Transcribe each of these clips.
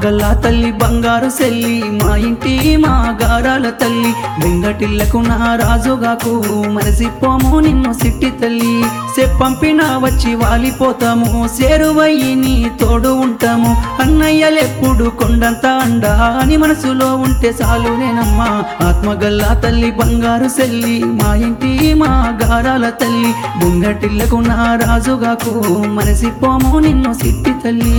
ఆత్మగల్లా తల్లి బంగారు సెల్లి మా ఇంటి మా గారాల తల్లి వెంగటిల్లకు నా రాజుగాకు మనసిపోము నిన్ను సిట్టి తల్లి చెప్పంపిన వచ్చి వాలిపోతాము సేరువయ్యి నీ తోడు ఉంటాము అన్నయ్యలెప్పుడు కొండంత అండా అని మనసులో ఉంటే చాలునేనమ్మా ఆత్మగల్లా తల్లి బంగారు సెల్లి మా ఇంటి మా గారాల తల్లి వెంగటిల్లకు నా రాజుగాకు మనసిపోము నిన్ను సిట్టి తల్లి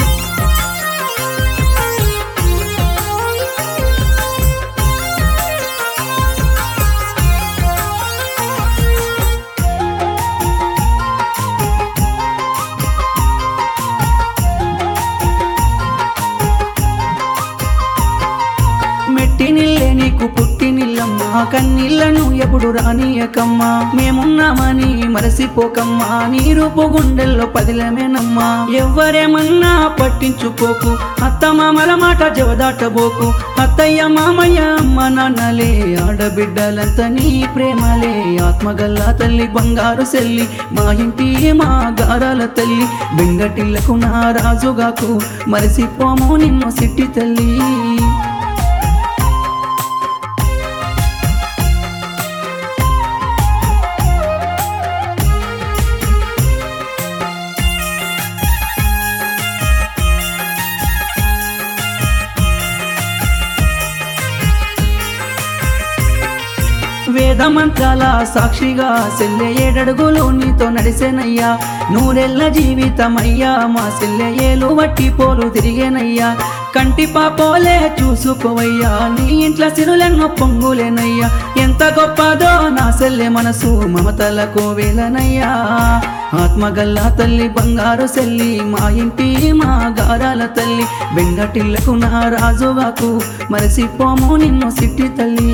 మెట్టినిల్లే నీకు పుట్టినిల్లమ్మా కన్నీళ్లను ఎప్పుడు రానియకమ్మా మేమున్నామని మరసిపోకమ్మా నీ రూపు గుండెల్లో పదిలమేనమ్మా ఎవ్వరేమన్నా పట్టించుకోకు అత్త మామల మాట జవదాటబోకు అత్తయ్య మామయ్య అమ్మ నాన్నలే ఆడబిడ్డలంతా నీ ప్రేమలే ఆత్మగల్లా తల్లి బంగారు సెల్లి మా ఇంటి మా గారాల తల్లి బెంగటిల్లకు నా రాజుగాకు మరసిపోము నిన్ను సిట్టి తల్లి వేద మంత్రాల సాక్షిగా సెల్లె 7 అడుగులు నీతో నడిసేనయ్యా నూరెళ్ళ జీవితమయ్యా మా సెల్లె ఏలు వట్టి పోలు తిరిగేనయ్యా కంటి పాపోలే చూసుకోవయ్యా నీ ఇంట్లో సిరులెన్నో పొంగులేనయ్యా ఎంత గొప్పదో నా సెల్లె మనసు మమతల కోవెలనయ్యా ఆత్మగల్లా తల్లి బంగారు సెల్లి మా ఇంటి మా గారాల తల్లి వెంగటిల్లకు నా రాజుగాకు మరసిపోము నిన్ను సిట్టి తల్లి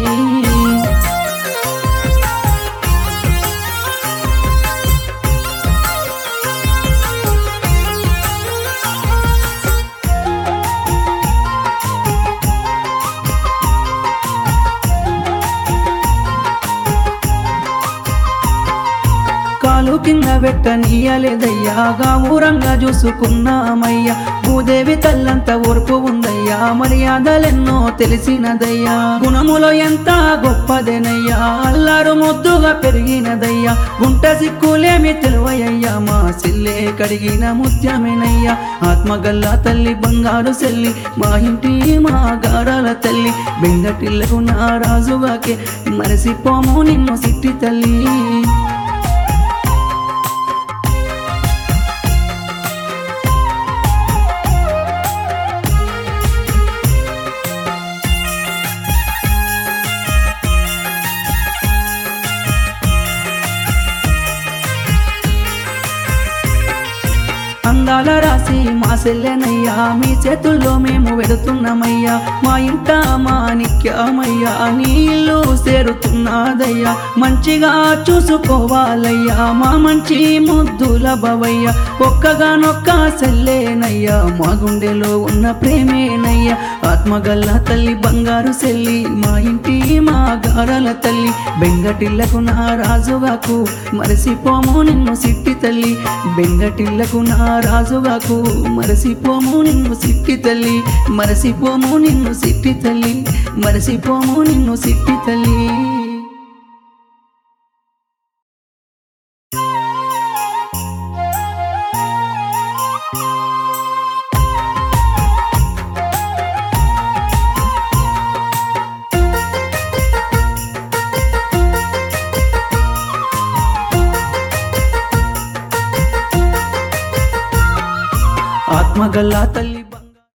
కాలు కింద పెట్టనీయలేదయ్యా గావురంగా చూసుకున్నామయ్యా భూదేవి తల్లంత ఓర్పు ఉందయ్యా మర్యాదలెన్నో తెలిసినదయ్యా గుణములో ఎంత గొప్పదేనయ్యా అల్లారు ముద్దుగా పెరిగినదయ్యా గుంట సిక్కులేమి తెలివయ్యా మా సెల్లే కడిగిన ముత్యమేనయ్యా ఆత్మగల్లా తల్లి బంగారు సెల్లి మా ఇంటి మా గారాల తల్లి బెంగటిల్లకు నా రాజుగాకే మరసిపోము నిన్ను సిట్టి తల్లి అందాల రాసి మా సెల్లెనయ్యా మీ చేతుల్లో మేము వెడుతున్నామయ్యా మా ఇంట మాణిక్యమయ్యా నీ ఇల్లు చేరుతున్నదయ్యా మంచిగా చూసుకోవాలయ్యా మా మంచి ముద్దుల బవయ్యా ఒక్కగానొక్క సెల్లేనయ్యా మా గుండెలో ఉన్న ప్రేమేనయ్యా ఆత్మగల్లా తల్లి బంగారు సెల్లి మా ఇంటి మా గారాల తల్లి బెంగటిల్లకు నా రాజుగాకు మరసిపోము నిన్ను సిట్టి తల్లి బెంగటిల్లకు నా రాజుగాకు మరసిపోము నిన్ను సిట్టి తల్లి మరసిపోము నిన్ను సిట్టి తల్లి మరసిపోము నిన్ను సిట్టి తల్లి ఆత్మగల్లా తల్లి